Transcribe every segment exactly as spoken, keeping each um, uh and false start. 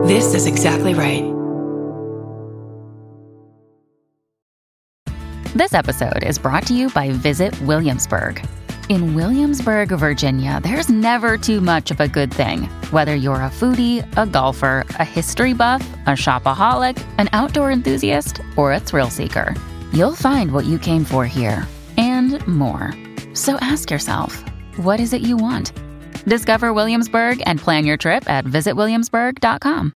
This is exactly right. This episode is brought to you by Visit Williamsburg. In Williamsburg, Virginia, there's never too much of a good thing. Whether you're a foodie, a golfer, a history buff, a shopaholic, an outdoor enthusiast, or a thrill seeker, you'll find what you came for here and more. So ask yourself, what is it you want? Discover Williamsburg and plan your trip at visit williamsburg dot com.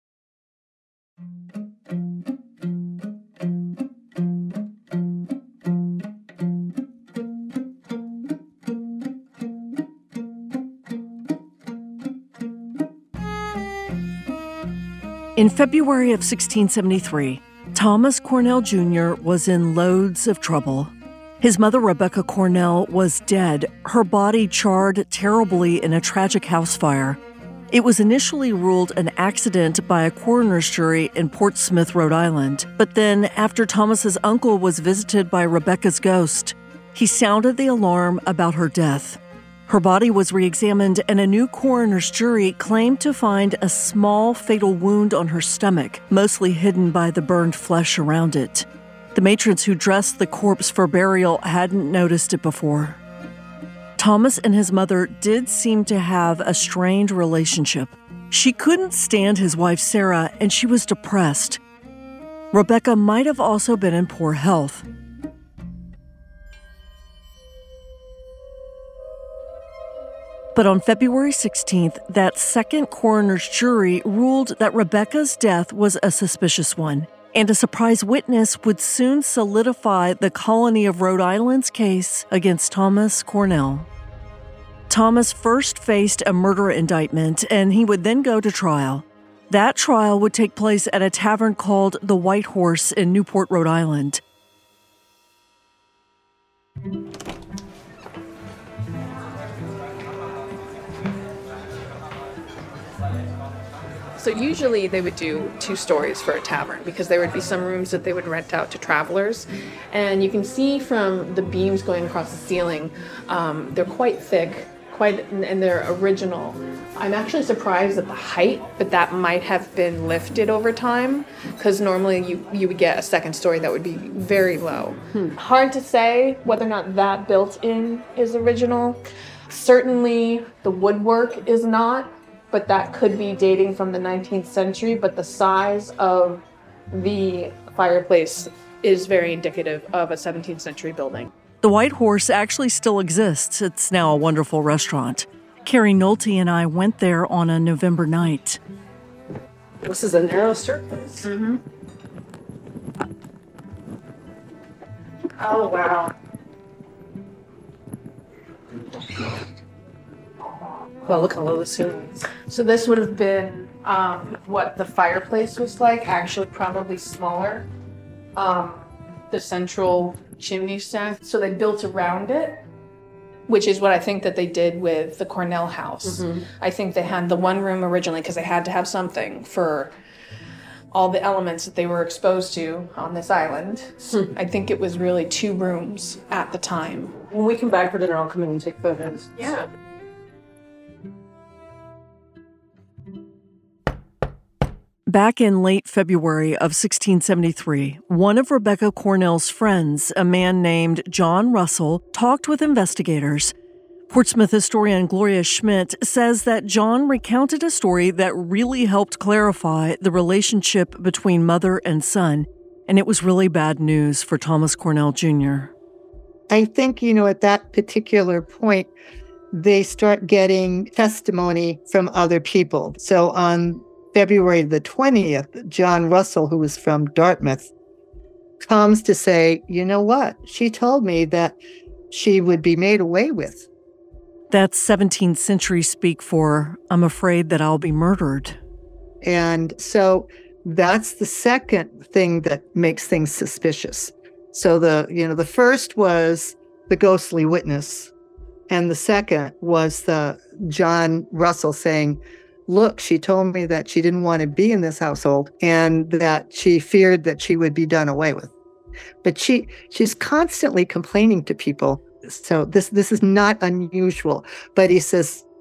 In February of sixteen seventy-three, Thomas Cornell Junior was in loads of trouble. His mother, Rebecca Cornell, was dead, her body charred terribly in a tragic house fire. It was initially ruled an accident by a coroner's jury in Portsmouth, Rhode Island. But then, after Thomas's uncle was visited by Rebecca's ghost, he sounded the alarm about her death. Her body was re-examined, and a new coroner's jury claimed to find a small fatal wound on her stomach, mostly hidden by the burned flesh around it. The matrons who dressed the corpse for burial hadn't noticed it before. Thomas and his mother did seem to have a strained relationship. She couldn't stand his wife Sarah, and she was depressed. Rebecca might have also been in poor health. But on February sixteenth, that second coroner's jury ruled that Rebecca's death was a suspicious one, and a surprise witness would soon solidify the Colony of Rhode Island's case against Thomas Cornell. Thomas first faced a murder indictment, and he would then go to trial. That trial would take place at a tavern called the White Horse in Newport, Rhode Island. So usually they would do two stories for a tavern because there would be some rooms that they would rent out to travelers. And you can see from the beams going across the ceiling, um, they're quite thick, quite, and they're original. I'm actually surprised at the height, but that might have been lifted over time because normally you, you would get a second story that would be very low. Hmm. Hard to say whether or not that built-in is original. Certainly the woodwork is not. But that could be dating from the nineteenth century, but the size of the fireplace is very indicative of a seventeenth century building. The White Horse actually still exists. It's now a wonderful restaurant. Carrie Nolte and I went there on a November night. This is a narrow staircase. Mm-hmm. Oh, wow. Well, look how low the ceiling is. So this would have been um, what the fireplace was like, actually probably smaller. Um, the central chimney stack. So they built around it, which is what I think that they did with the Cornell house. Mm-hmm. I think they had the one room originally because they had to have something for all the elements that they were exposed to on this island. Hmm. I think it was really two rooms at the time. When we come back for dinner, I'll come in and take photos. Yeah. Back in late February of sixteen seventy-three, one of Rebecca Cornell's friends, a man named John Russell, talked with investigators. Portsmouth historian Gloria Schmidt says that John recounted a story that really helped clarify the relationship between mother and son, and it was really bad news for Thomas Cornell Junior I think, you know, at that particular point, they start getting testimony from other people. So on February the twentieth, John Russell, who was from Dartmouth, comes to say, you know what? She told me that she would be made away with. That's seventeenth century speak for, I'm afraid that I'll be murdered. And so that's the second thing that makes things suspicious. So the, you know, the first was the ghostly witness. And the second was the John Russell saying, look, she told me that she didn't want to be in this household and that she feared that she would be done away with. But she she's constantly complaining to people. So this this is not unusual. But he says,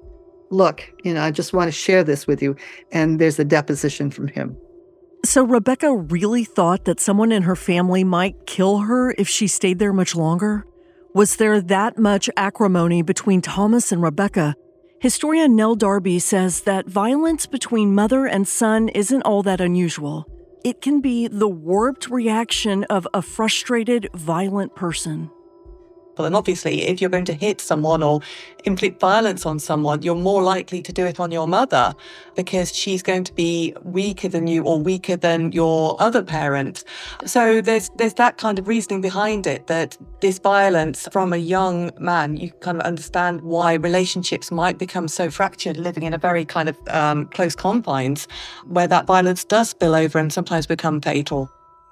look, you know, I just want to share this with you. And there's a deposition from him. So Rebecca really thought that someone in her family might kill her if she stayed there much longer? Was there that much acrimony between Thomas and Rebecca? Historian Nell Darby says that violence between mother and son isn't all that unusual. It can be the warped reaction of a frustrated, violent person. And obviously, if you're going to hit someone or inflict violence on someone, you're more likely to do it on your mother because she's going to be weaker than you or weaker than your other parent. So there's there's that kind of reasoning behind it, that this violence from a young man, you kind of understand why relationships might become so fractured, living in a very kind of um, close confines, where that violence does spill over and sometimes become fatal.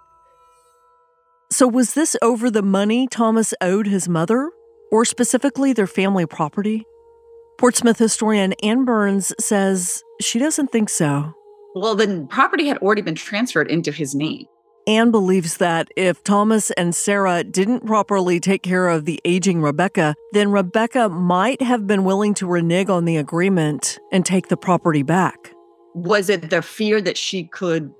So was this over the money Thomas owed his mother, or specifically their family property? Portsmouth historian Ann Burns says she doesn't think so. Well, the property had already been transferred into his name. Ann believes that if Thomas and Sarah didn't properly take care of the aging Rebecca, then Rebecca might have been willing to renege on the agreement and take the property back. Was it the fear that she could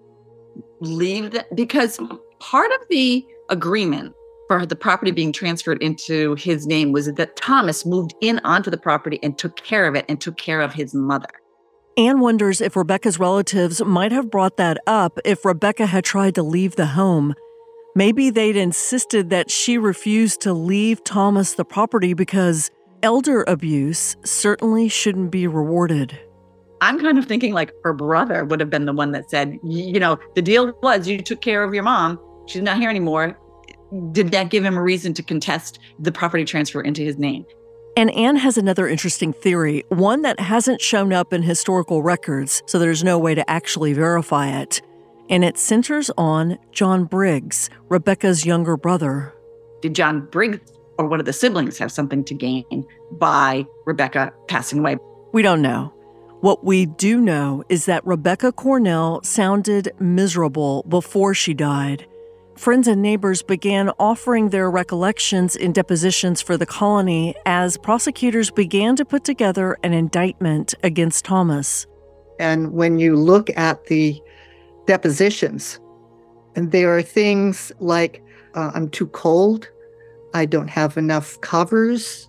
leave that? Because part of the agreement for the property being transferred into his name was that Thomas moved in onto the property and took care of it and took care of his mother. Anne wonders if Rebecca's relatives might have brought that up if Rebecca had tried to leave the home. Maybe they'd insisted that she refused to leave Thomas the property because elder abuse certainly shouldn't be rewarded. I'm kind of thinking like her brother would have been the one that said, you know, the deal was you took care of your mom. She's not here anymore. Did that give him a reason to contest the property transfer into his name? And Anne has another interesting theory, one that hasn't shown up in historical records, so there's no way to actually verify it. And it centers on John Briggs, Rebecca's younger brother. Did John Briggs or one of the siblings have something to gain by Rebecca passing away? We don't know. What we do know is that Rebecca Cornell sounded miserable before she died. Friends and neighbors began offering their recollections in depositions for the colony as prosecutors began to put together an indictment against Thomas. And when you look at the depositions, and there are things like, uh, I'm too cold, I don't have enough covers,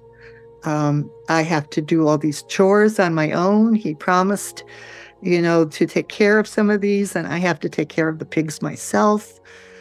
um, I have to do all these chores on my own. He promised, you know, to take care of some of these, and I have to take care of the pigs myself.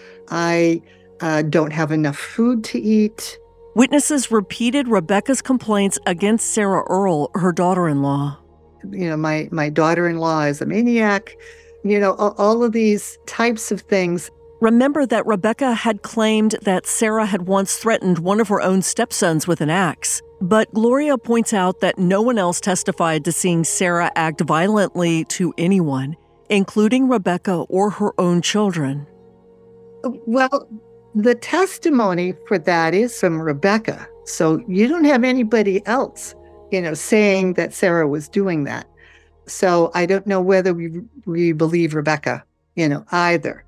I uh, don't have enough food to eat. Witnesses repeated Rebecca's complaints against Sarah Earle, her daughter-in-law. You know, my, my daughter-in-law is a maniac. You know, all, all of these types of things. Remember that Rebecca had claimed that Sarah had once threatened one of her own stepsons with an axe. But Gloria points out that no one else testified to seeing Sarah act violently to anyone, including Rebecca or her own children. Well, the testimony for that is from Rebecca. So you don't have anybody else, you know, saying that Sarah was doing that. So I don't know whether we we believe Rebecca, you know, either.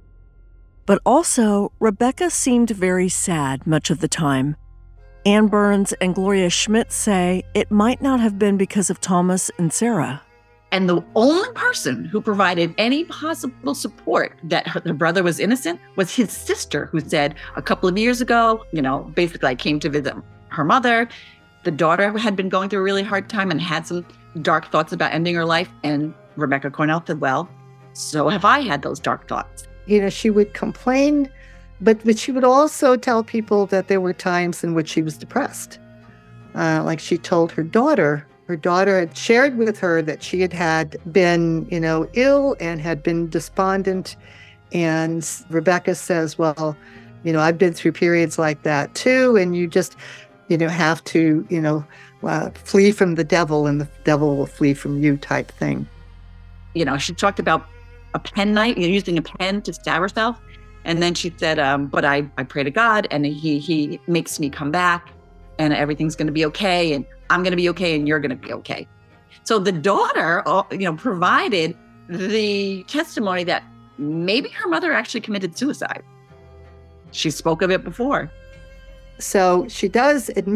But also, Rebecca seemed very sad much of the time. Ann Burns and Gloria Schmidt say it might not have been because of Thomas and Sarah. And the only person who provided any possible support that her, her brother was innocent was his sister, who said a couple of years ago, you know, basically I came to visit her mother. The daughter had been going through a really hard time and had some dark thoughts about ending her life. And Rebecca Cornell said, well, so have I had those dark thoughts. You know, she would complain, but, but she would also tell people that there were times in which she was depressed. Uh, like she told her daughter, Her daughter had shared with her that she had had been, you know, ill and had been despondent. And Rebecca says, well, you know, I've been through periods like that too. And you just, you know, have to, you know, uh, flee from the devil and the devil will flee from you type thing. You know, she talked about a pen knife, you know, using a pen to stab herself. And then she said, um, but I, I pray to God and he, he makes me come back and everything's going to be okay. And I'm going to be okay and you're going to be okay. So the daughter, you know, provided the testimony that maybe her mother actually committed suicide. She spoke of it before. So she does admit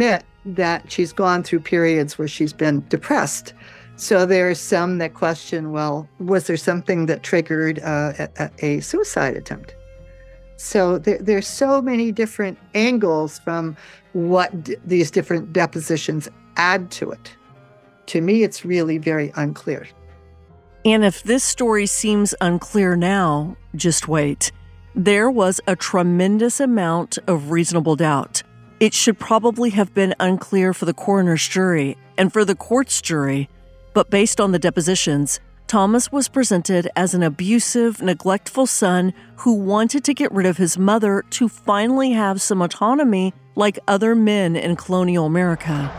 that she's gone through periods where she's been depressed. So there are some that question, well, was there something that triggered uh, a, a suicide attempt? So there, there's so many different angles from what d- these different depositions add to it. To me, it's really very unclear. And if this story seems unclear now, just wait. There was a tremendous amount of reasonable doubt. It should probably have been unclear for the coroner's jury and for the court's jury, but based on the depositions, Thomas was presented as an abusive, neglectful son who wanted to get rid of his mother to finally have some autonomy like other men in colonial America.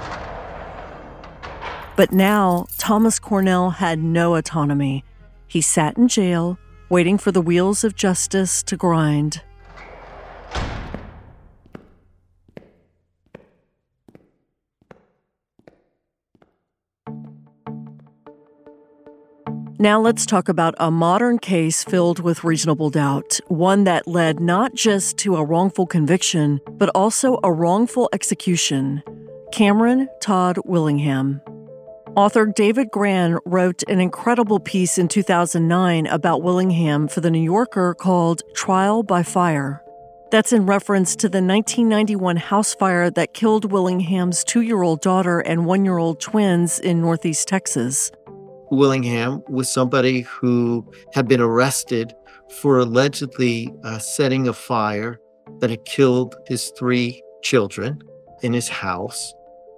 But now, Thomas Cornell had no autonomy. He sat in jail, waiting for the wheels of justice to grind. Now let's talk about a modern case filled with reasonable doubt, one that led not just to a wrongful conviction, but also a wrongful execution. Cameron Todd Willingham. Author David Grann wrote an incredible piece in two thousand nine about Willingham for The New Yorker called Trial by Fire. That's in reference to the nineteen ninety-one house fire that killed Willingham's two-year-old daughter and one-year-old twins in Northeast Texas. Willingham was somebody who had been arrested for allegedly uh, setting a fire that had killed his three children in his house.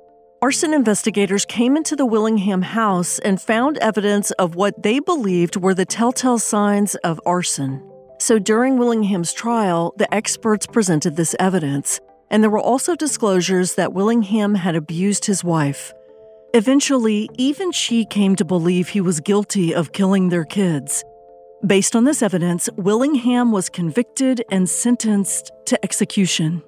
Arson investigators came into the Willingham house and found evidence of what they believed were the telltale signs of arson. So during Willingham's trial, the experts presented this evidence, and there were also disclosures that Willingham had abused his wife. Eventually, even she came to believe he was guilty of killing their kids. Based on this evidence, Willingham was convicted and sentenced to execution.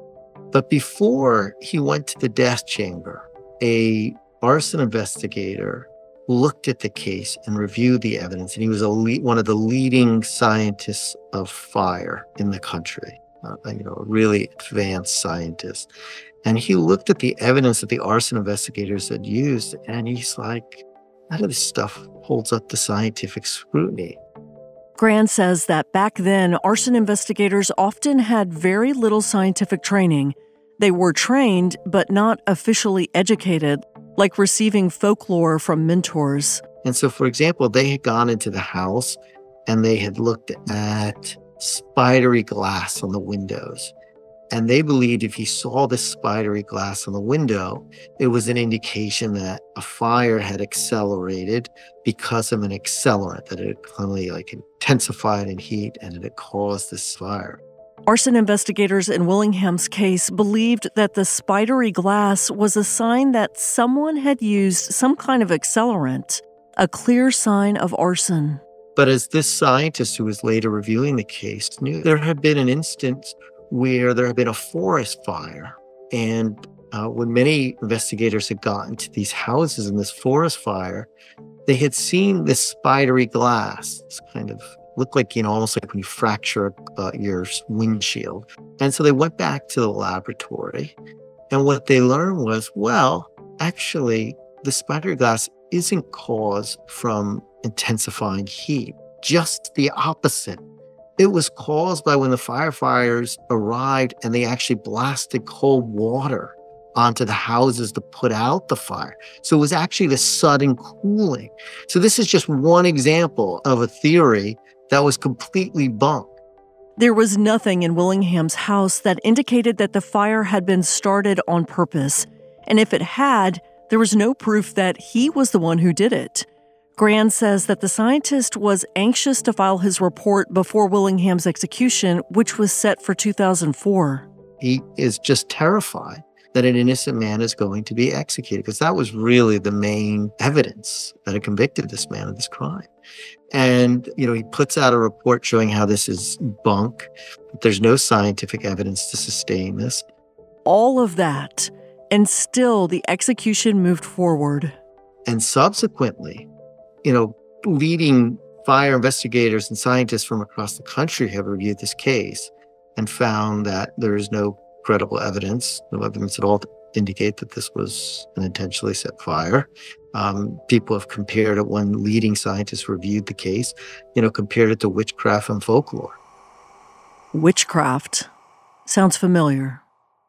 But before he went to the death chamber, a arson investigator looked at the case and reviewed the evidence, and he was a le- one of the leading scientists of fire in the country, uh, you know, a really advanced scientist. And he looked at the evidence that the arson investigators had used, and he's like, none of this stuff holds up to scientific scrutiny. Grann says that back then, arson investigators often had very little scientific training. They were trained, but not officially educated, like receiving folklore from mentors. And so, for example, they had gone into the house and they had looked at spidery glass on the windows. And they believed if he saw this spidery glass on the window, it was an indication that a fire had accelerated because of an accelerant, that it had clearly like intensified in heat and it had caused this fire. Arson investigators in Willingham's case believed that the spidery glass was a sign that someone had used some kind of accelerant, a clear sign of arson. But as this scientist who was later reviewing the case knew, there had been an instance where there had been a forest fire. And uh, when many investigators had gotten to these houses in this forest fire, they had seen this spidery glass. It's kind of looked like, you know, almost like when you fracture uh, your windshield. And so they went back to the laboratory. And what they learned was, well, actually, the spidery glass isn't caused from intensifying heat, just the opposite. It was caused by when the firefighters arrived and they actually blasted cold water onto the houses to put out the fire. So it was actually the sudden cooling. So this is just one example of a theory that was completely bunk. There was nothing in Willingham's house that indicated that the fire had been started on purpose. And if it had, there was no proof that he was the one who did it. Grann says that the scientist was anxious to file his report before Willingham's execution, which was set for two thousand four. He is just terrified that an innocent man is going to be executed, because that was really the main evidence that had convicted this man of this crime. And, you know, he puts out a report showing how this is bunk. There's no scientific evidence to sustain this. All of that, and still the execution moved forward. And subsequently, you know, leading fire investigators and scientists from across the country have reviewed this case and found that there is no credible evidence, no evidence at all indicate that this was an intentionally set fire. Um, people have compared it, when leading scientists reviewed the case, you know, compared it to witchcraft and folklore. Witchcraft. Sounds familiar.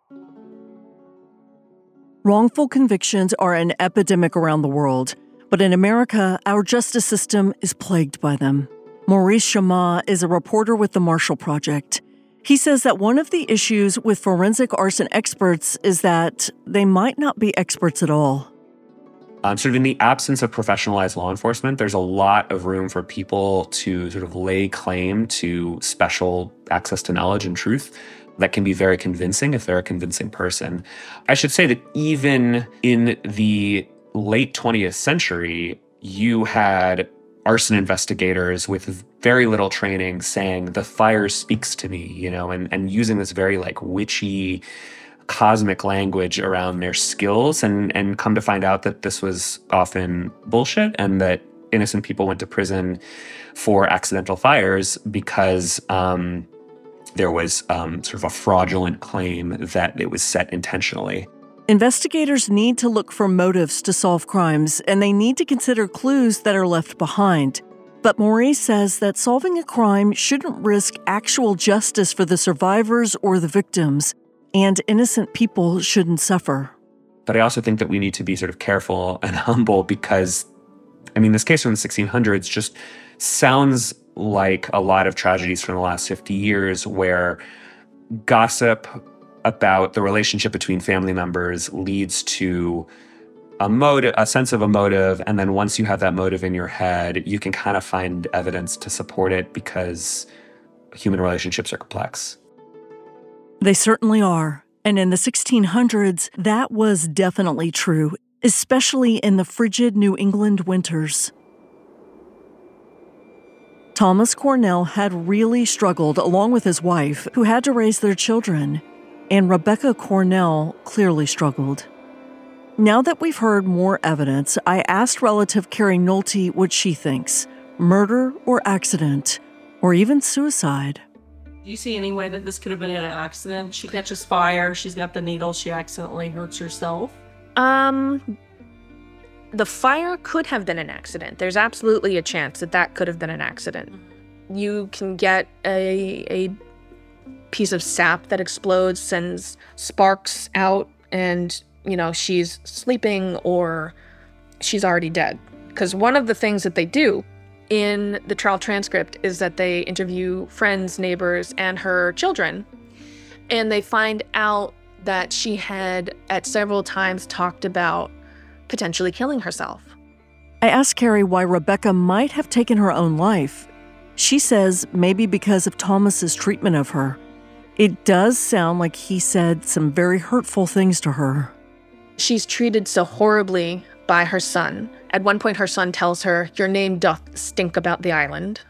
Wrongful convictions are an epidemic around the world, but in America, our justice system is plagued by them. Maurice Chammah is a reporter with the Marshall Project. He says that one of the issues with forensic arson experts is that they might not be experts at all. Um, sort of in the absence of professionalized law enforcement, there's a lot of room for people to sort of lay claim to special access to knowledge and truth that can be very convincing if they're a convincing person. I should say that even in the late twentieth century, you had arson investigators with very little training saying, the fire speaks to me, you know, and, and using this very like witchy, cosmic language around their skills, and, and come to find out that this was often bullshit and that innocent people went to prison for accidental fires because um, there was um, sort of a fraudulent claim that it was set intentionally. Investigators need to look for motives to solve crimes, and they need to consider clues that are left behind. But Maurice says that solving a crime shouldn't risk actual justice for the survivors or the victims, and innocent people shouldn't suffer. But I also think that we need to be sort of careful and humble because, I mean, this case from the sixteen hundreds just sounds like a lot of tragedies from the last fifty years where gossip about the relationship between family members leads to a motive, a sense of a motive, and then once you have that motive in your head, you can kind of find evidence to support it because human relationships are complex. They certainly are. And in the sixteen hundreds, that was definitely true, especially in the frigid New England winters. Thomas Cornell had really struggled along with his wife, who had to raise their children. And Rebecca Cornell clearly struggled. Now that we've heard more evidence, I asked relative Carrie Nolte what she thinks, murder or accident, or even suicide. Do you see any way that this could have been an accident? She catches fire, she's got the needle, she accidentally hurts herself? Um, the fire could have been an accident. There's absolutely a chance that that could have been an accident. You can get a a piece of sap that explodes, sends sparks out, and, you know, she's sleeping or she's already dead. Because one of the things that they do in the trial transcript is that they interview friends, neighbors, and her children, and they find out that she had at several times talked about potentially killing herself. I asked Carrie why Rebecca might have taken her own life. She says maybe because of Thomas's treatment of her. It does sound like he said some very hurtful things to her. She's treated so horribly by her son. At one point, her son tells her, "Your name doth stink about the island."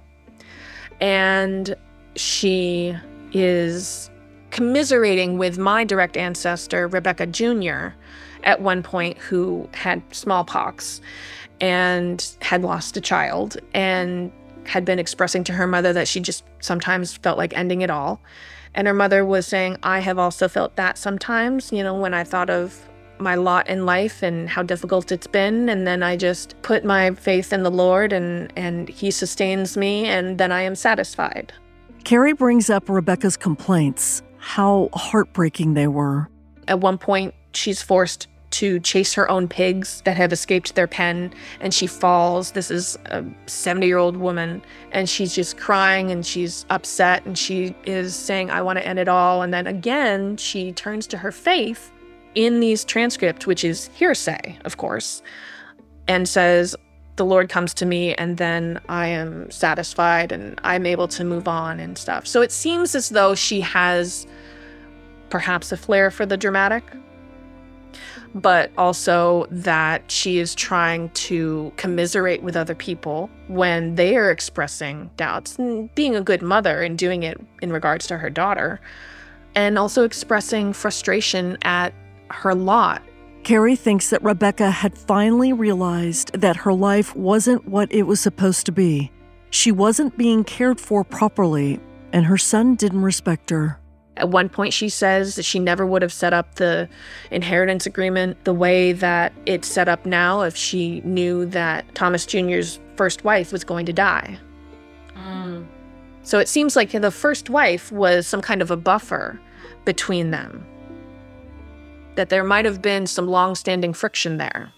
And she is commiserating with my direct ancestor, Rebecca Junior, at one point, who had smallpox and had lost a child and had been expressing to her mother that she just sometimes felt like ending it all. And her mother was saying, "I have also felt that sometimes, you know, when I thought of my lot in life and how difficult it's been, and then I just put my faith in the Lord and, and he sustains me, and then I am satisfied." Carrie brings up Rebecca's complaints, how heartbreaking they were. At one point, she's forced to chase her own pigs that have escaped their pen, and she falls. This is a seventy-year-old woman, and she's just crying and she's upset, and she is saying, "I want to end it all." And then again, she turns to her faith in these transcripts, which is hearsay, of course, and says, "The Lord comes to me, and then I am satisfied, and I'm able to move on," and stuff. So it seems as though she has perhaps a flair for the dramatic, but also that she is trying to commiserate with other people when they are expressing doubts, and being a good mother and doing it in regards to her daughter, and also expressing frustration at her lot. Carrie thinks that Rebecca had finally realized that her life wasn't what it was supposed to be. She wasn't being cared for properly, and her son didn't respect her. At one point, she says that she never would have set up the inheritance agreement the way that it's set up now if she knew that Thomas Junior's first wife was going to die. Mm. So it seems like the first wife was some kind of a buffer between them, that there might have been some long-standing friction there.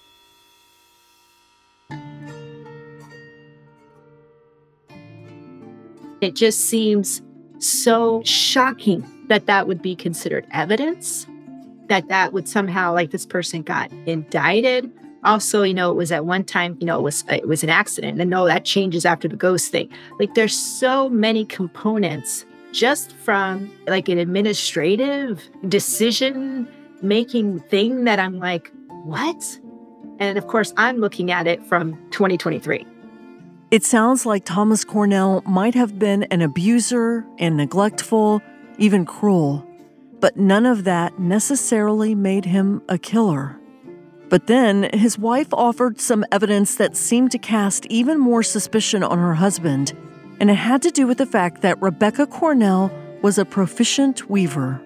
It just seems so shocking that that would be considered evidence, that that would somehow, like, this person got indicted. Also, you know, it was at one time, you know, it was it was an accident. And no, that changes after the ghost thing. Like, there's so many components just from like an administrative decision-making thing that I'm like, what? And of course, I'm looking at it from twenty twenty-three. It sounds like Thomas Cornell might have been an abuser and neglectful, even cruel, but none of that necessarily made him a killer. But then his wife offered some evidence that seemed to cast even more suspicion on her husband, and it had to do with the fact that Rebecca Cornell was a proficient weaver.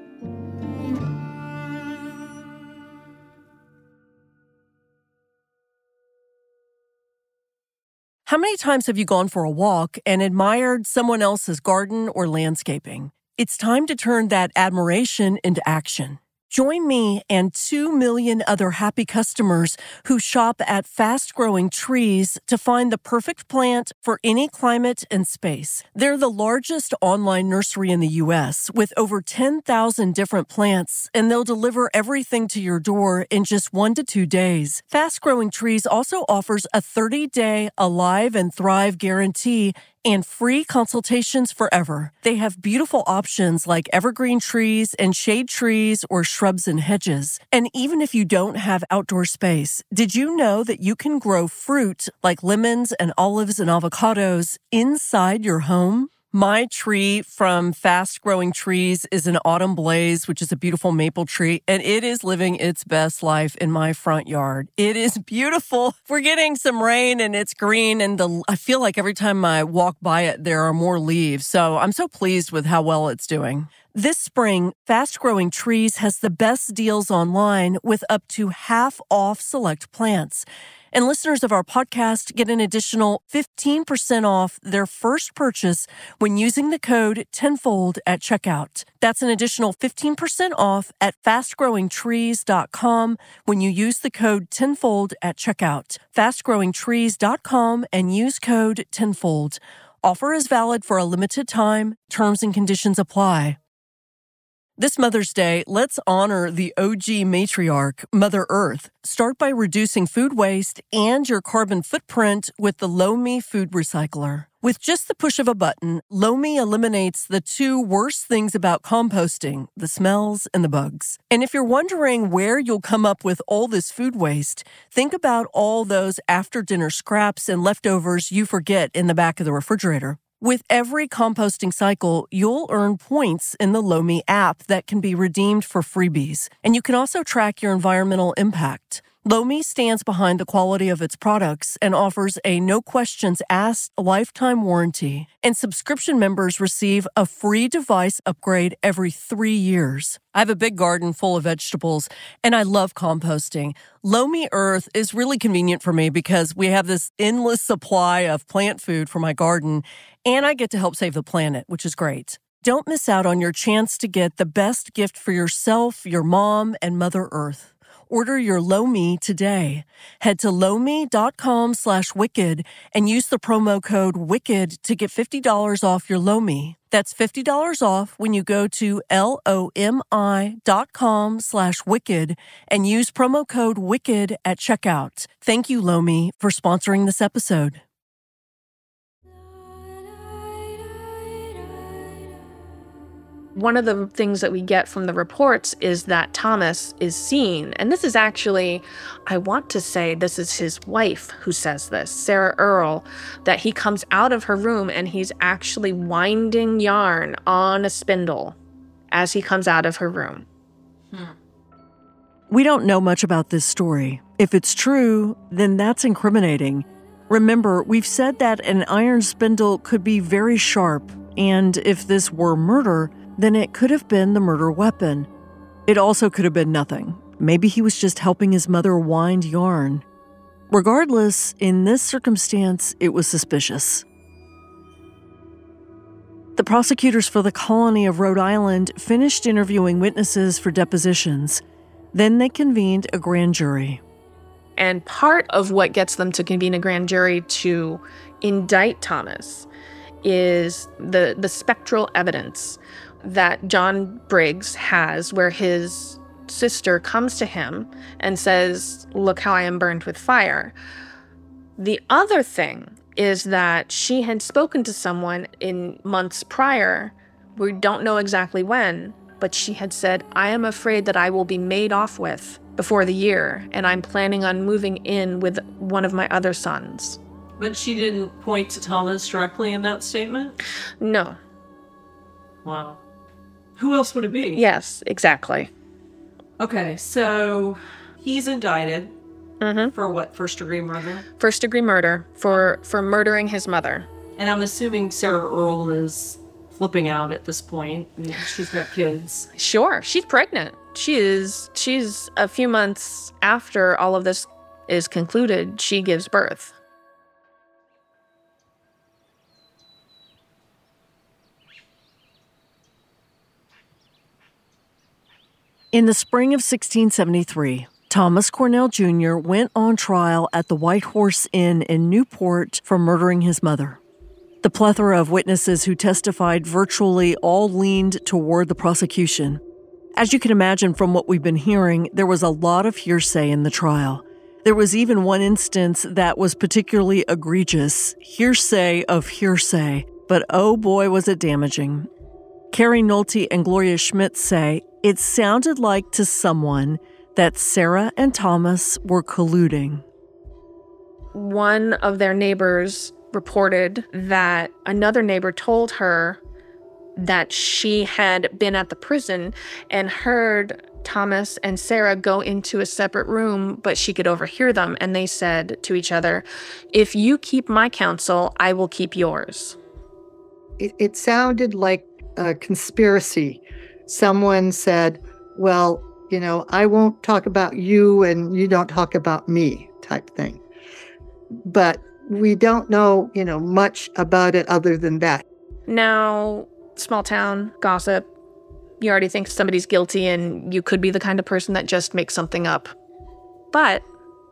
How many times have you gone for a walk and admired someone else's garden or landscaping? It's time to turn that admiration into action. Join me and two million other happy customers who shop at Fast Growing Trees to find the perfect plant for any climate and space. They're the largest online nursery in the U S with over ten thousand different plants, and they'll deliver everything to your door in just one to two days. Fast Growing Trees also offers a thirty-day Alive and Thrive guarantee and free consultations forever. They have beautiful options like evergreen trees and shade trees or shrubs and hedges. And even if you don't have outdoor space, did you know that you can grow fruit like lemons and olives and avocados inside your home? My tree from Fast Growing Trees is an Autumn Blaze, which is a beautiful maple tree, and it is living its best life in my front yard. It is beautiful. We're getting some rain and it's green, and the I feel like every time I walk by it, there are more leaves. So I'm so pleased with how well it's doing. This spring, Fast Growing Trees has the best deals online with up to half off select plants. And listeners of our podcast get an additional fifteen percent off their first purchase when using the code tenfold at checkout. That's an additional fifteen percent off at fast growing trees dot com when you use the code tenfold at checkout. fast growing trees dot com and use code tenfold. Offer is valid for a limited time. Terms and conditions apply. This Mother's Day, let's honor the O G matriarch, Mother Earth. Start by reducing food waste and your carbon footprint with the Lomi Food Recycler. With just the push of a button, Lomi eliminates the two worst things about composting, the smells and the bugs. And if you're wondering where you'll come up with all this food waste, think about all those after-dinner scraps and leftovers you forget in the back of the refrigerator. With every composting cycle, you'll earn points in the Lomi app that can be redeemed for freebies. And you can also track your environmental impact. Lomi stands behind the quality of its products and offers a no-questions-asked lifetime warranty. And subscription members receive a free device upgrade every three years. I have a big garden full of vegetables, and I love composting. Lomi Earth is really convenient for me because we have this endless supply of plant food for my garden, and I get to help save the planet, which is great. Don't miss out on your chance to get the best gift for yourself, your mom, and Mother Earth. Order your Lomi today. Head to lomi.com slash wicked and use the promo code WICKED to get fifty dollars off your Lomi. That's fifty dollars off when you go to L-O-M-I dot com slash wicked and use promo code WICKED at checkout. Thank you, Lomi, for sponsoring this episode. One of the things that we get from the reports is that Thomas is seen, and this is actually, I want to say this is his wife who says this, Sarah Earle, that he comes out of her room and he's actually winding yarn on a spindle as he comes out of her room. Hmm. We don't know much about this story. If it's true, then that's incriminating. Remember, we've said that an iron spindle could be very sharp, and if this were murder, then it could have been the murder weapon. It also could have been nothing. Maybe he was just helping his mother wind yarn. Regardless, in this circumstance, it was suspicious. The prosecutors for the colony of Rhode Island finished interviewing witnesses for depositions. Then they convened a grand jury. And part of what gets them to convene a grand jury to indict Thomas is the, the spectral evidence that John Briggs has, where his sister comes to him and says, "Look how I am burned with fire." The other thing is that she had spoken to someone in months prior, we don't know exactly when, but she had said, "I am afraid that I will be made off with before the year, and I'm planning on moving in with one of my other sons." But she didn't point to Thomas directly in that statement? No. Wow. Who else would it be? Yes, exactly. Okay, so he's indicted Mm-hmm. for what, first-degree murder? First-degree murder for, for murdering his mother. And I'm assuming Sarah Earle is flipping out at this point. I mean, she's got kids. Sure, she's pregnant. She is, she's a few months after all of this is concluded, she gives birth. In the spring of sixteen seventy-three, Thomas Cornell Junior went on trial at the White Horse Inn in Newport for murdering his mother. The plethora of witnesses who testified virtually all leaned toward the prosecution. As you can imagine from what we've been hearing, there was a lot of hearsay in the trial. There was even one instance that was particularly egregious, hearsay of hearsay, but oh boy was it damaging. Carrie Nolte and Gloria Schmidt say it sounded like to someone that Sarah and Thomas were colluding. One of their neighbors reported that another neighbor told her that she had been at the prison and heard Thomas and Sarah go into a separate room, but she could overhear them. And they said to each other, "If you keep my counsel, I will keep yours." It, it sounded like a conspiracy. Someone said, "Well, you know, I won't talk about you and you don't talk about me," type thing. But we don't know, you know, much about it other than that. Now, small town gossip, you already think somebody's guilty and you could be the kind of person that just makes something up. But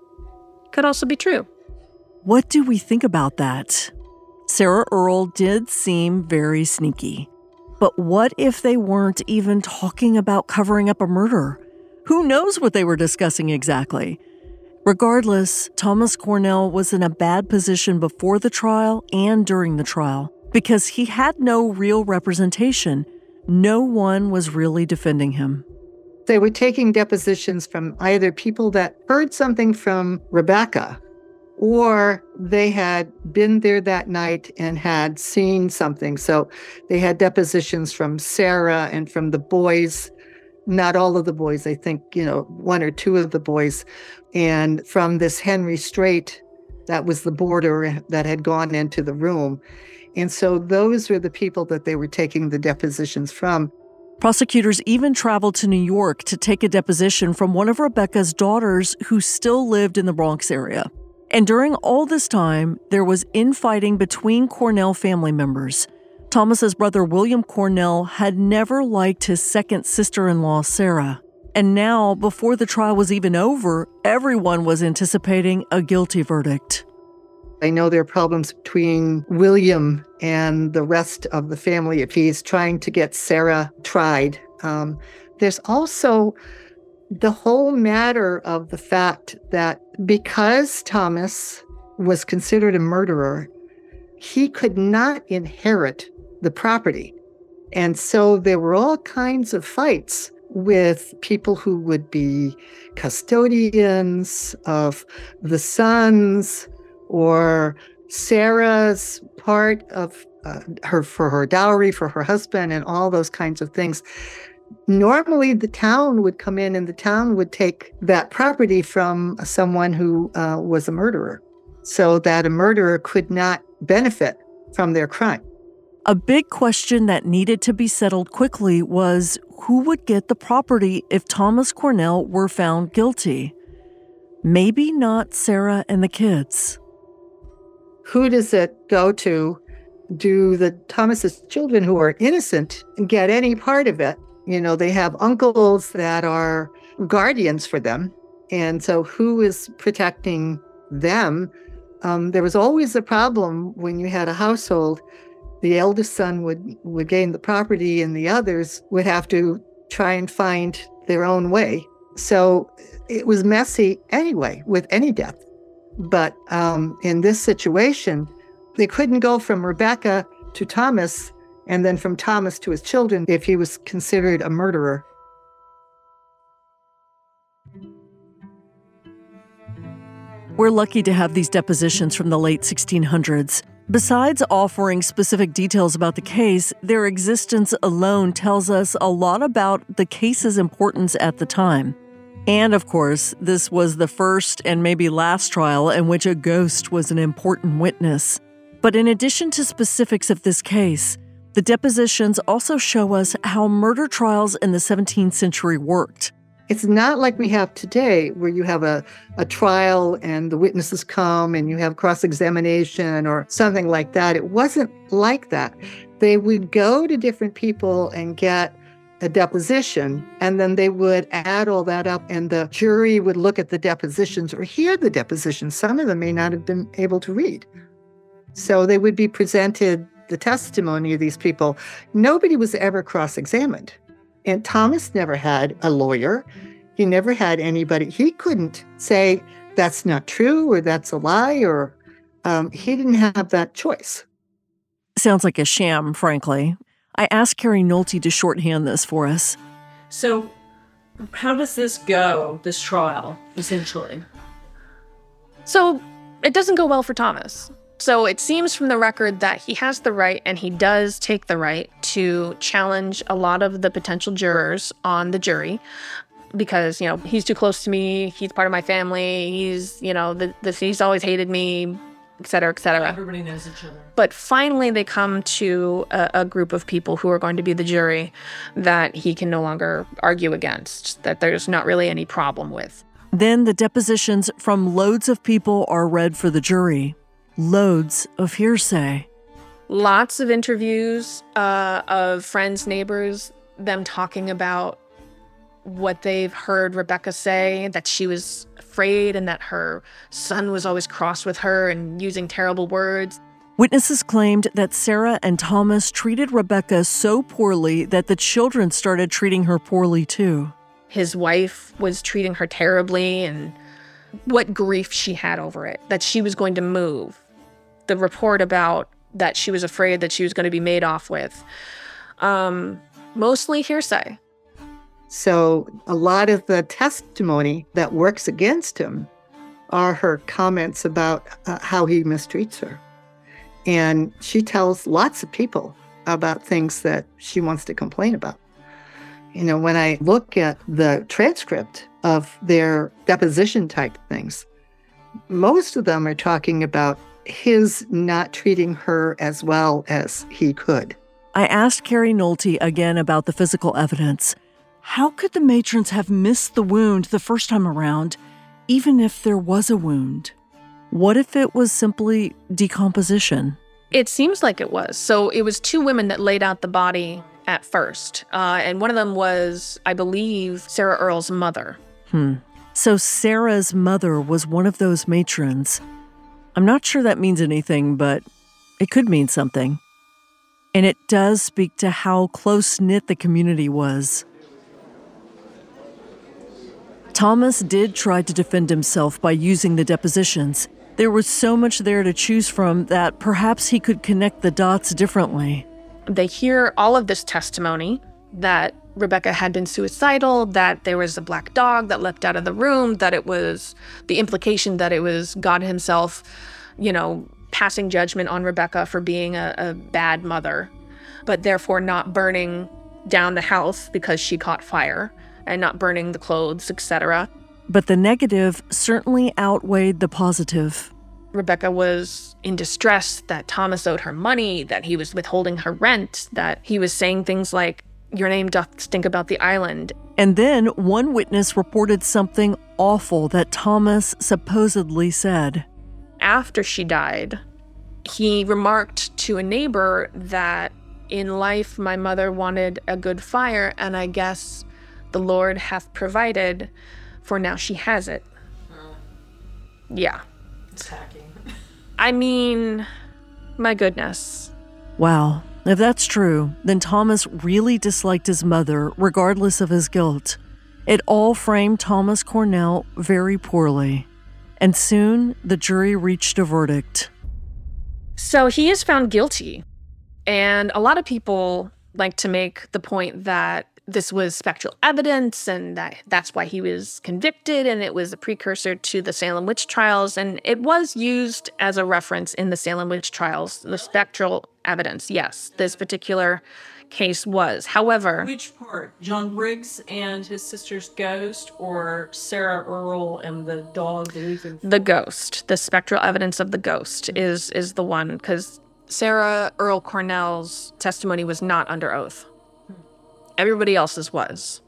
it could also be true. What do we think about that? Sarah Earle did seem very sneaky. But what if they weren't even talking about covering up a murder? Who knows what they were discussing exactly? Regardless, Thomas Cornell was in a bad position before the trial and during the trial because he had no real representation. No one was really defending him. They were taking depositions from either people that heard something from Rebecca, or they had been there that night and had seen something. So they had depositions from Sarah and from the boys, not all of the boys, I think, you know, one or two of the boys, and from this Henry Strait, that was the boarder that had gone into the room. And so those were the people that they were taking the depositions from. Prosecutors even traveled to New York to take a deposition from one of Rebecca's daughters who still lived in the Bronx area. And during all this time, there was infighting between Cornell family members. Thomas's brother William Cornell had never liked his second sister-in-law, Sarah. And now, before the trial was even over, everyone was anticipating a guilty verdict. I know there are problems between William and the rest of the family if he's trying to get Sarah tried. Um, there's also the whole matter of the fact that because Thomas was considered a murderer, he could not inherit the property. And so there were all kinds of fights with people who would be custodians of the sons or Sarah's part of uh, her for her dowry for her husband and all those kinds of things. Normally, the town would come in and the town would take that property from someone who uh, was a murderer so that a murderer could not benefit from their crime. A big question that needed to be settled quickly was who would get the property if Thomas Cornell were found guilty? Maybe not Sarah and the kids. Who does it go to? Do the Thomas's children who are innocent get any part of it? You know, they have uncles that are guardians for them. And so who is protecting them? Um, there was always a problem when you had a household. The eldest son would, would gain the property and the others would have to try and find their own way. So it was messy anyway with any death. But um, in this situation, they couldn't go from Rebecca to Thomas and then from Thomas to his children if he was considered a murderer. We're lucky to have these depositions from the late sixteen hundreds. Besides offering specific details about the case, their existence alone tells us a lot about the case's importance at the time. And of course, this was the first and maybe last trial in which a ghost was an important witness. But in addition to specifics of this case, the depositions also show us how murder trials in the seventeenth century worked. It's not like we have today where you have a, a trial and the witnesses come and you have cross-examination or something like that. It wasn't like that. They would go to different people and get a deposition, and then they would add all that up, and the jury would look at the depositions or hear the depositions. Some of them may not have been able to read. So they would be presented the testimony of these people. Nobody was ever cross-examined. And Thomas never had a lawyer. He never had anybody. He couldn't say that's not true or that's a lie, or um, he didn't have that choice. Sounds like a sham, frankly. I asked Carrie Nolte to shorthand this for us. So how does this go, this trial, essentially? So it doesn't go well for Thomas. So it seems from the record that he has the right, and he does take the right, to challenge a lot of the potential jurors on the jury because, you know, he's too close to me, he's part of my family, he's, you know, the, the, he's always hated me, et cetera, et cetera. Everybody knows each other. But finally they come to a, a group of people who are going to be the jury that he can no longer argue against, that there's not really any problem with. Then the depositions from loads of people are read for the jury. Loads of hearsay. Lots of interviews uh, of friends, neighbors, them talking about what they've heard Rebecca say, that she was afraid and that her son was always cross with her and using terrible words. Witnesses claimed that Sarah and Thomas treated Rebecca so poorly that the children started treating her poorly too. His wife was treating her terribly, and what grief she had over it, that she was going to move. The report about that she was afraid that she was going to be made off with. Um, mostly hearsay. So a lot of the testimony that works against him are her comments about uh, how he mistreats her. And she tells lots of people about things that she wants to complain about. You know, when I look at the transcript of their deposition type things, most of them are talking about his not treating her as well as he could. I asked Carrie Nolte again about the physical evidence. How could the matrons have missed the wound the first time around, even if there was a wound? What if it was simply decomposition? It seems like it was. So it was two women that laid out the body at first. Uh, and one of them was, I believe, Sarah Earle's mother. Hmm. So Sarah's mother was one of those matrons. I'm not sure that means anything, but it could mean something. And it does speak to how close-knit the community was. Thomas did try to defend himself by using the depositions. There was so much there to choose from that perhaps he could connect the dots differently. They hear all of this testimony that Rebecca had been suicidal, that there was a black dog that leapt out of the room, that it was the implication that it was God himself, you know, passing judgment on Rebecca for being a, a bad mother, but therefore not burning down the house because she caught fire and not burning the clothes, et cetera. But the negative certainly outweighed the positive. Rebecca was in distress, that Thomas owed her money, that he was withholding her rent, that he was saying things like, "Your name doth stink about the island." And then one witness reported something awful that Thomas supposedly said. After she died, he remarked to a neighbor that in life my mother wanted a good fire, and I guess the Lord hath provided, for now she has it. Yeah. It's hacking. I mean, my goodness. Wow. If that's true, then Thomas really disliked his mother, regardless of his guilt. It all framed Thomas Cornell very poorly. And soon, the jury reached a verdict. So he is found guilty. And a lot of people like to make the point that this was spectral evidence and that that's why he was convicted, and it was a precursor to the Salem witch trials. And it was used as a reference in the Salem witch trials, the spectral evidence. Yes, this particular case was. However, which part? John Briggs and his sister's ghost, or Sarah Earle and the dog? The ghost, the spectral evidence of the ghost is is the one, because Sarah Earle Cornell's testimony was not under oath. Everybody else's was.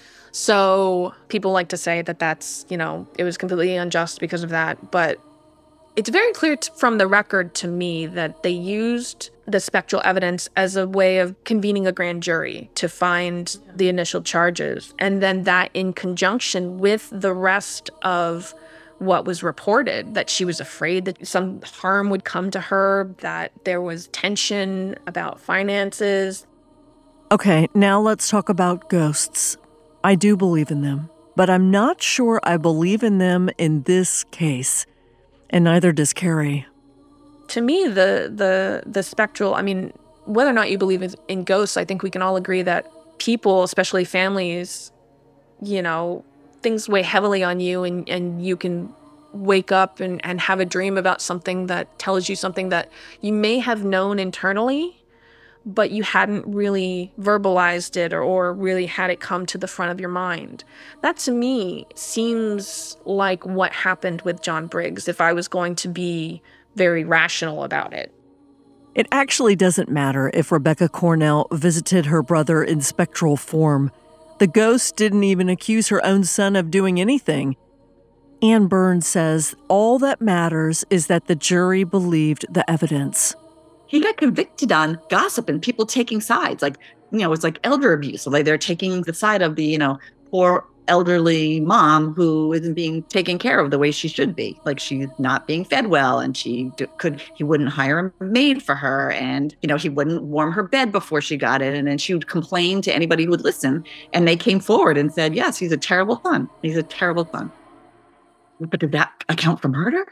So people like to say that that's, you know, it was completely unjust because of that. But it's very clear t- from the record to me that they used the spectral evidence as a way of convening a grand jury to find the initial charges. And then that in conjunction with the rest of what was reported, that she was afraid that some harm would come to her, that there was tension about finances. Okay, now let's talk about ghosts. I do believe in them, but I'm not sure I believe in them in this case, and neither does Carrie. To me, the the the spectral, I mean, whether or not you believe in, in ghosts, I think we can all agree that people, especially families, you know, things weigh heavily on you, and, and you can wake up and, and have a dream about something that tells you something that you may have known internally, but you hadn't really verbalized it or, or really had it come to the front of your mind. That, to me, seems like what happened with John Briggs, if I was going to be very rational about it. It actually doesn't matter if Rebecca Cornell visited her brother in spectral form. The ghost didn't even accuse her own son of doing anything. Ann Burns says all that matters is that the jury believed the evidence. He got convicted on gossip and people taking sides. Like, you know, it's like elder abuse. So like they're taking the side of the, you know, poor elderly mom who isn't being taken care of the way she should be. Like she's not being fed well, and she d- could, he wouldn't hire a maid for her. And, you know, he wouldn't warm her bed before she got it. And then she would complain to anybody who would listen. And they came forward and said, yes, he's a terrible son. He's a terrible son. But did that account for murder?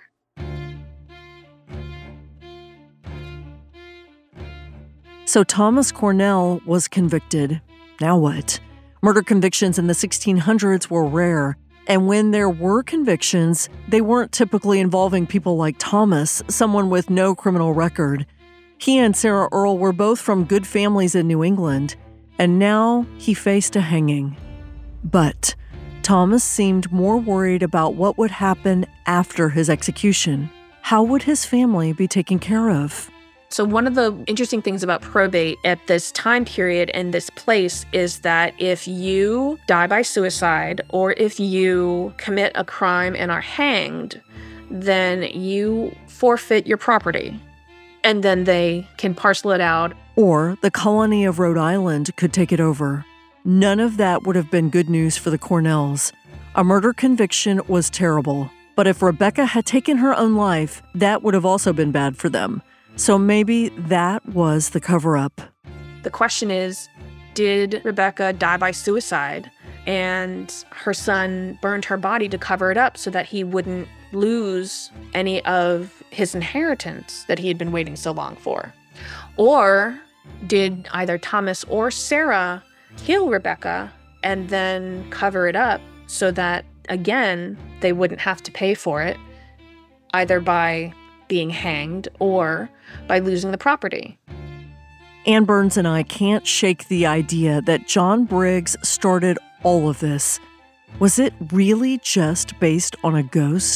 So Thomas Cornell was convicted. Now what? Murder convictions in the sixteen hundreds were rare, and when there were convictions, they weren't typically involving people like Thomas, someone with no criminal record. He and Sarah Earle were both from good families in New England, and now he faced a hanging. But Thomas seemed more worried about what would happen after his execution. How would his family be taken care of? So one of the interesting things about probate at this time period and this place is that if you die by suicide or if you commit a crime and are hanged, then you forfeit your property. And then they can parcel it out. Or the colony of Rhode Island could take it over. None of that would have been good news for the Cornells. A murder conviction was terrible. But if Rebecca had taken her own life, that would have also been bad for them. So maybe that was the cover-up. The question is, did Rebecca die by suicide and her son burned her body to cover it up so that he wouldn't lose any of his inheritance that he had been waiting so long for? Or did either Thomas or Sarah kill Rebecca and then cover it up so that, again, they wouldn't have to pay for it, either by being hanged or by losing the property? Ann Burns and I can't shake the idea that John Briggs started all of this. Was it really just based on a ghost?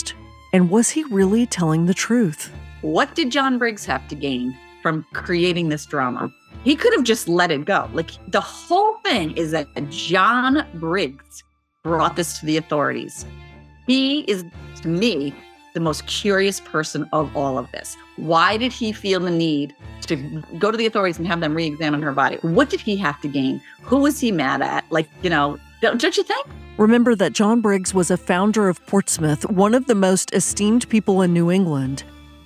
And was he really telling the truth? What did John Briggs have to gain from creating this drama? He could have just let it go. Like, the whole thing is that John Briggs brought this to the authorities. He is, to me, the most curious person of all of this. Why did he feel the need to go to the authorities and have them re-examine her body? What did he have to gain? Who was he mad at? Like, you know, don't, don't you think? Remember that John Briggs was a founder of Portsmouth, one of the most esteemed people in New England.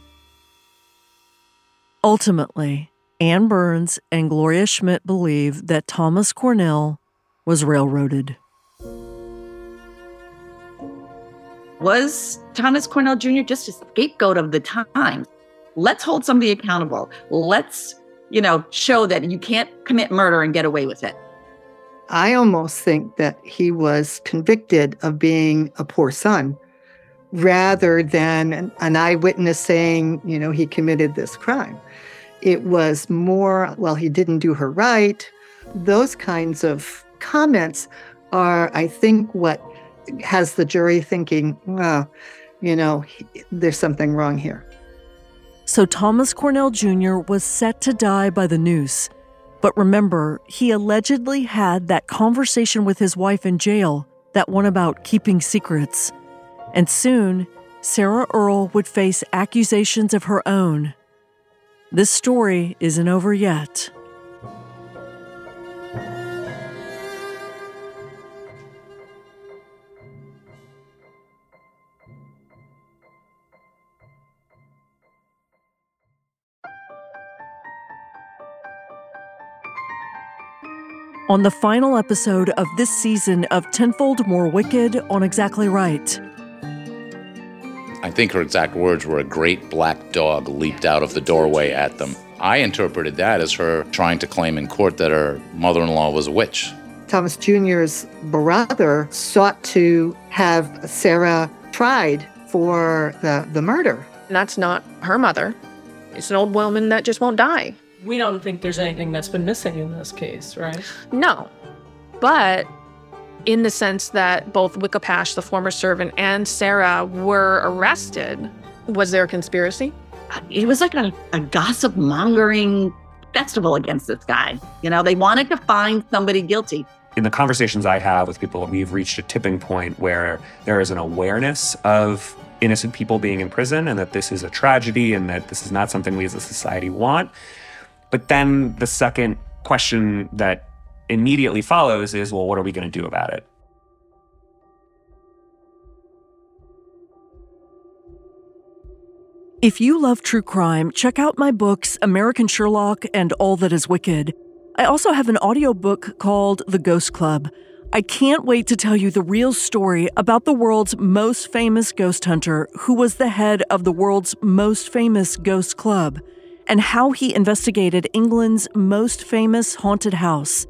Ultimately, Ann Burns and Gloria Schmidt believe that Thomas Cornell was railroaded. Was Thomas Cornell Junior just a scapegoat of the time? Let's hold somebody accountable. Let's, you know, show that you can't commit murder and get away with it. I almost think that he was convicted of being a poor son rather than an, an eyewitness saying, you know, he committed this crime. It was more, well, he didn't do her right. Those kinds of comments are, I think, what has the jury thinking, well, you know, he, there's something wrong here. So Thomas Cornell Junior was set to die by the noose. But remember, he allegedly had that conversation with his wife in jail, that one about keeping secrets. And soon, Sarah Earle would face accusations of her own. This story isn't over yet. On the final episode of this season of Tenfold More Wicked on Exactly Right. I think her exact words were, "A great black dog leaped out of the doorway at them." I interpreted that as her trying to claim in court that her mother-in-law was a witch. Thomas Junior's brother sought to have Sarah tried for the, the murder. And that's not her mother. It's an old woman that just won't die. We don't think there's anything that's been missing in this case, right? No. But in the sense that both Wickapash, the former servant, and Sarah were arrested, was there a conspiracy? It was like a, a gossip mongering festival against this guy. You know, they wanted to find somebody guilty. In the conversations I have with people, we've reached a tipping point where there is an awareness of innocent people being in prison and that this is a tragedy and that this is not something we as a society want. But then the second question that immediately follows is, well, what are we going to do about it? If you love true crime, check out my books, American Sherlock and All That Is Wicked. I also have an audiobook called The Ghost Club. I can't wait to tell you the real story about the world's most famous ghost hunter who was the head of the world's most famous ghost club, and how he investigated England's most famous haunted house.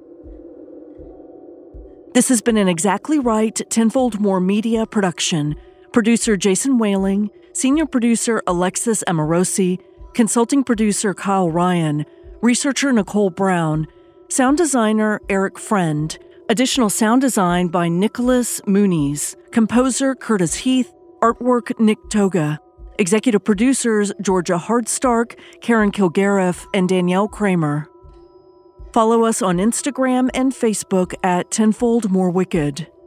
This has been an Exactly Right Tenfold More Media production. Producer Jason Whaling, senior producer Alexis Amorosi, consulting producer Kyle Ryan, researcher Nicole Brown, sound designer Eric Friend, additional sound design by Nicholas Muniz, composer Curtis Heath, artwork Nick Toga. Executive producers Georgia Hardstark, Karen Kilgariff, and Danielle Kramer. Follow us on Instagram and Facebook at Tenfold More Wicked.